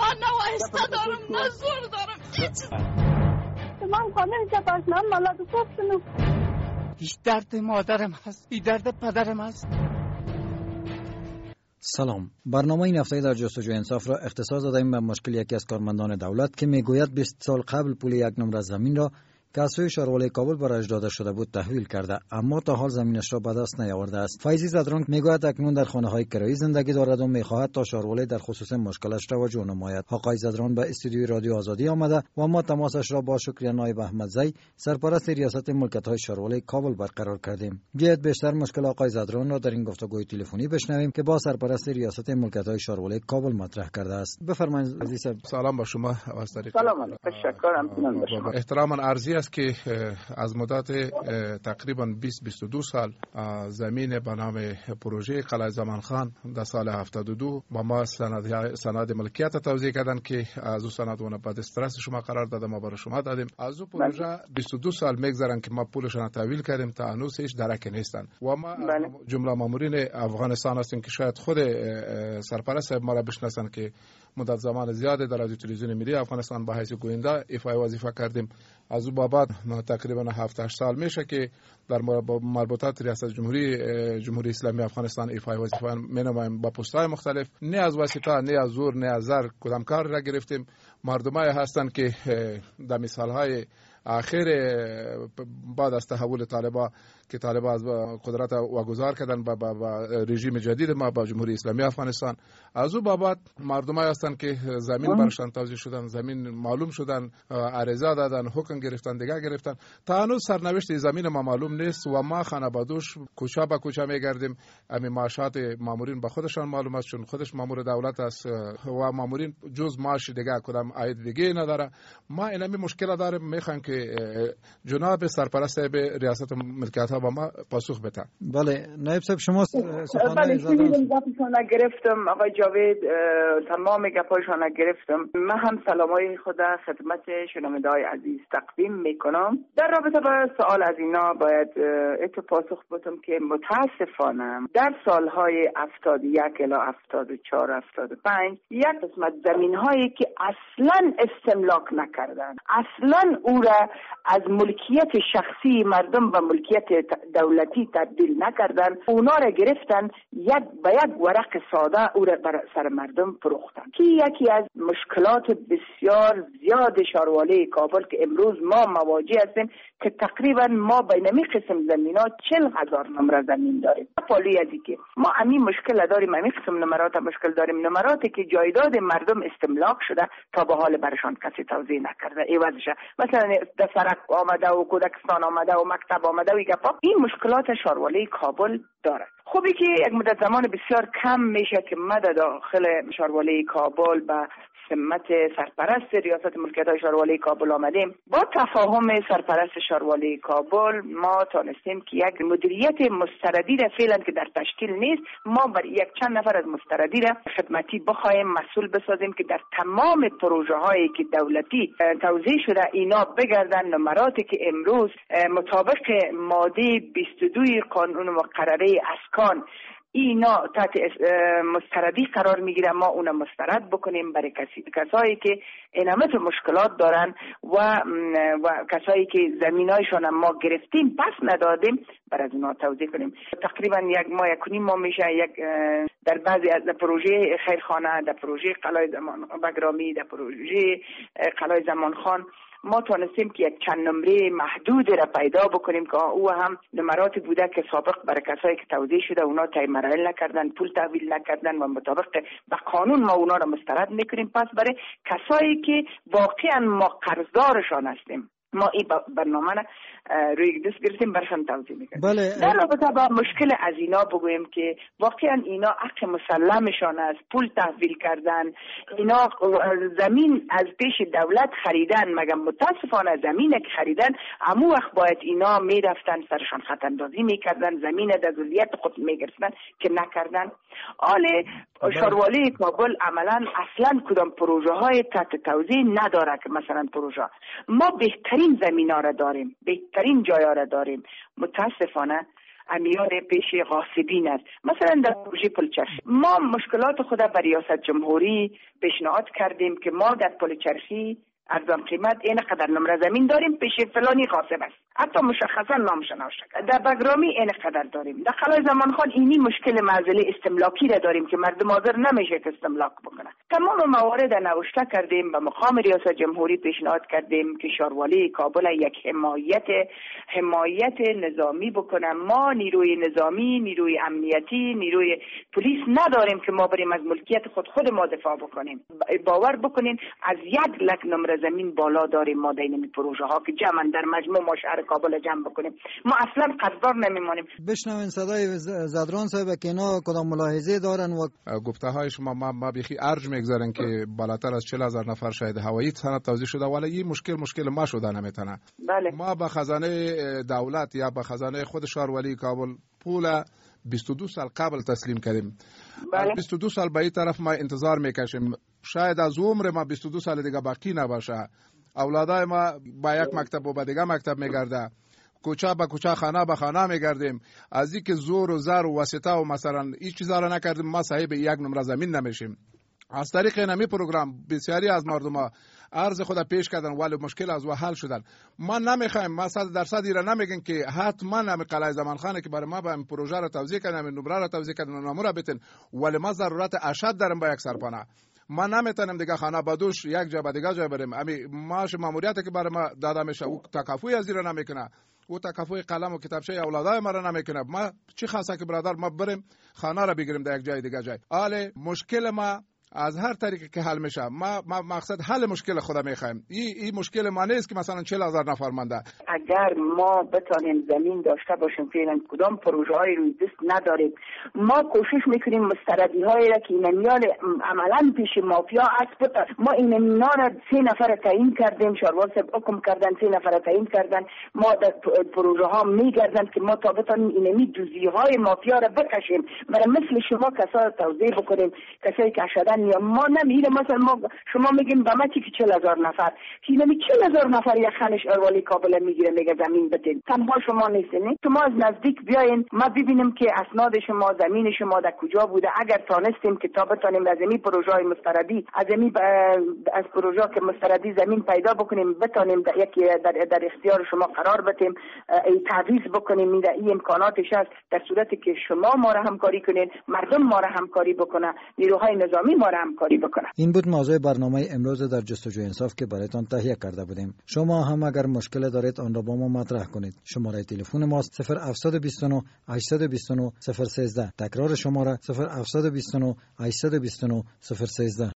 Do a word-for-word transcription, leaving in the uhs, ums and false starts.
نه وایسته دارم نه زور دارم هیچ. من خانه جباشنم مالا دو پسنم. هیچ درد مادرم هست، این درد پدرم هست. سلام. برنامه این هفته در جستجوی انصاف را اختصاص دادیم به مشکل یکی از کارمندان دولت که میگوید بیست سال قبل پول یک نمره زمین را که از سوی شارولای کابل برایش داده شده بود تحویل کرده، اما تا حال زمینش را به دست نیاورده است. فیضی زدران میگوید اکنون در خانه‌های کرایی زندگی دارد و میخواهد تا شارولای در خصوص مشکلش توجه نماید. آقای زدران به استودیوی رادیو آزادی آمده و ما تماسش را با شکریه نایب احمدزی سرپرست ریاست ملکیت‌های شارولای کابل برقرار کردیم. بیایید بیشتر مشکل آقای زدران را در این گفتگوی تلفنی بشنویم که با سرپرست ریاست ملکیت‌های شارولای کابل مطرح کرده است. بفرمایید عزیز. سلام با شما. سلام علیکم. تشکرم به شما. احتراما عرضی است که از مدت تقریبا بیست بیست و دو سال زمین به نام پروژه قلعه زمانخان در سال هفتاد و دو با ما سند سند ملکیت توزیع کردن که از اون سندونه بعد استرس شما قرار دادم ما برای شما دادیم. از اون پروژه بیست و دو سال میگذرن که ما پولشون تحویل کردیم تا هنوز هیچ درک نیستن و ما جمله مامورین افغانستان هستیم که شاید خود سرپرست ما را بشناسن که مدت زمان زیاده در رادیو تلویزیون ملی افغانستان به حیث گوینده ایفای وظیفه کردیم. از اون بابت تقریبا هفت هشت سال میشه که در مربوطات ریاست جمهوری جمهوری اسلامی افغانستان ایفای وظیفه مینمایم با پست‌های مختلف، نه از واسطه نه از زور نه از زر کدام کار را گرفتیم. مردمای هستن که در مثالهای آخر بعد از تحول طالبان که طالبان از قدرت واگذار کردن با, با, با رژیم جدید ما با جمهوری اسلامی افغانستان، از او بابت مردمای هستن که زمین برشان توزیع شدن، زمین معلوم شدن، عریضه دادن، حکم گرفتن، دیگه گرفتن. تا هنوز سرنوشت زمین ما معلوم نیست و ما خانه بدوش کوچه به کوچه میگردیم. امی معاشات مامورین به خودشان معلوم است چون خودش مامور دولت است و مامورین جز معاش دیگه کدام عاید دیگه نداره. ما اینمی مشکل داریم، میخوایم که جناب سرپرست به ریاست ملکیت ها با ما پاسخ بده. بله نایب صاحب شما سخنرانی گپشون گرفتم، آقای جاوید تمام گپاشون گرفتم. من هم سلامای خود خدمت شنونده‌های عزیز تقدیم میکنم. در رابطه با سوال از اینا باید اتو پاسخ بدم که متاسفانه در سالهای هفتاد و یک الی هفتاد و چهار هفتاد و پنج یک قسمت زمین‌هایی که اصلا استملاک نکردن، اصلا او را از ملکیت شخصی مردم و ملکیت دولتی تبدیل نکردن، اونا را گرفتن یک به یک ورق ساده او را بر سر مردم فروختن که یکی از مشکلات بسیار زیاد شارواله کابل که امروز ما مواجه هستیم که تقریبا ما بینمی قسم زمینا چل هزار نمره زمین داریم. پالی ازی که ما همین مشکل داریم، همین قسم نمرات مشکل داریم، نمراتی که جایداد مردم استملاک شده تا به حال برشان کسی توزیع نکرده ایوازشه، مثلا در سرک آمده و کودکستان آمده و مکتب آمده و گپا. این مشکلات شارواله کابل داره. خوبی که یک مدت زمان بسیار کم میشه که مد داخل شارواله کابل به سمت سرپرست ریاست ملکیت‌های شارواله کابل آمدیم. با تفاهم سرپرست شارواله کابل ما تانستیم که یک مدیریت مستردی را فعلا که در تشکیل نیست، ما بر یک چند نفر از مستردی را خدمتی بخوایم مسئول بسازیم که در تمام پروژه هایی که دولتی توزیع شده اینا بگردن نمراتی که امروز مطابق ماده بیست و دو قانون مقرره اسکان اینا تحت مستردی قرار میگیره، ما اون مسترد بکنیم برای کسی کسایی که اینمت مشکلات دارن و و کسایی که زمینایشون ما گرفتیم پس ندادیم بر از اونا توزیع کنیم. تقریبا یک ماه یک نیم ماه میشه یک در بعضی از پروژه خیرخانه، در پروژه قلعه زمان بگرامی، در پروژه قلعه زمانخان ما تونستیم که یک چند نمره محدود را پیدا بکنیم که او هم نمراتی بوده که سابق برای کسایی که توزیع شده اونا تای مراحل نکردن، پول تحویل نکردن و مطابق به قانون ما اونا را مسترد میکنیم. پس برای کسایی که واقعا ما قرضدارشان هستیم ما این برنامه را روی دست گرفتیم برشان توضیح میکنیم. بله. در رابطه با مشکل از اینا بگویم که واقعا اینا حق مسلمشان است، پول تحویل کردن، اینا زمین از پیش دولت خریدن، مگر متاسفانه زمین که خریدن همو وقت باید اینا میرفتن سرشان خط اندازی میکردن، زمین در ذریت خود میگرفتن که نکردن. آله شارواله کابل عملا اصلا کدام پروژه های تحت توزیع نداره که مثلا پروژه ما بهترین زمین ها را داریم، بهترین جای ها را داریم. متاسفانه امیال پیش غاصبین است. مثلا در پروژه پلچرخی ما مشکلات خود بر ریاست جمهوری پیشنهاد کردیم که ما در پلچرخی ارزان قیمت این قدر نمره زمین داریم پیش فلانی غاصب است، حتی مشخصا نامش نوشته. در بگرامی این قدر داریم. در قلعه زمانخان اینی مشکل معضله استملاکی را داریم که مردم حاضر نمیشه که استملاک بکنه. تمام موارد نوشته کردیم، به مقام ریاست جمهوری پیشنهاد کردیم که شاروالی کابل یک حمایت حمایت نظامی بکنه. ما نیروی نظامی، نیروی امنیتی، نیروی پلیس نداریم که ما بریم از ملکیت خود خود ما دفاع بکنیم. باور بکنین از یک لک نمره زمین بالا داریم ما در این پروژه ها که جمع در مجموع ما شهر کابل جمع بکنیم. ما اصلا قدردان نمیمانیم. بشنوین صدای زدران صاحب که اینا کدام ملاحظه دارن و گفته های شما ما, ما بیخی ارج میگذارن که بالاتر از چهل هزار نفر شاید هوایی سند توزیع شده، ولی این مشکل مشکل ما شده نمیتونه. بله. ما به خزانه دولت یا به خزانه خود شهرولی کابل پول بیست و دو سال قبل تسلیم کردیم. بله. بیست و دو سال به این طرف ما انتظار میکشیم. شاید از عمر ما بیست و دو سال دیگه باقی نباشه. اولادای ما با یک مکتب و با دیگه مکتب میگرده، کوچه به کوچه، خانه به خانه میگردیم. از اینکه زور و زر و واسطه و مثلا هیچ چیزا را نکردیم ما صاحب یک نمره زمین نمیشیم. از طریق اینمی پروگرام بسیاری از مردم ها عرض خود پیش کردن ولی مشکل از و حل شدن. ما نمیخوایم، ما صد درصد ایرا نمیگن که حتما هم قلعه زمانخانه که برای ما به این پروژه را توزیع کردن، این نمره را توزیع کردن و نمره بتن، ولی ما ضرورت اشد داریم با یک سرپناه. ما نمیتونیم دیگه خانه بدوش یک جا به دیگه جا بریم. امی ماش ماموریتی که برای ما داده میشه او تکافوی از ایرا نمیکنه، او تکافوی قلم و کتابچه اولادای ما را نمیکنه. ما چی خاصه که برادر ما بریم خانه را بگیریم در یک جای دیگه جای. آله مشکل ما از هر طریقی که حل میشه. ما, ما مقصد حل مشکل خود میخوایم. این این مشکل ما نیست که مثلا چهل هزار نفر مانده. اگر ما بتانیم زمین داشته باشیم فعلا کدام پروژه های روی دست نداریم، ما کوشش میکنیم مستردی هایی را که اینمیان عملا پیش مافیا است. ما اینمینا را سه نفر تعیین کردیم، شاروال صاحب حکم کردن سه نفر تعیین کردن. ما در پروژه ها میگردن که ما تا بتانیم اینمی جزئی های مافیا را بکشیم، برای مثل شما کسا توضیح بکنیم، کسایی که شدن یا ما نمیره. مثلا ما شما میگیم به ما چی که چهل هزار نفر کی نمی چهل هزار نفر یک خانش اروالی کابل میگیره میگه زمین بدین. تنها شما نیستین، شما از نزدیک بیاین ما ببینیم که اسناد شما، زمین شما در کجا بوده. اگر تانستیم که تا بتانیم از این پروژه های مستردی از این از پروژه که مستردی زمین پیدا بکنیم بتانیم در یکی در, در اختیار شما قرار بدیم، تعویض بکنیم. این این امکاناتش است در صورتی که شما ما را همکاری کنین، مردم ما را همکاری بکنه، نیروهای نظامی ما را همکاری بکنه. این بود موضوع برنامه امروز در جستجوی انصاف که برایتان تهیه کرده بودیم. شما هم اگر مشکل دارید آن را با ما مطرح کنید. شماره تلفن ماست صفر هفت دو نه هشت دو نه صفر یک سه. تکرار شماره صفر هفت دو نه هشت دو نه صفر یک سه.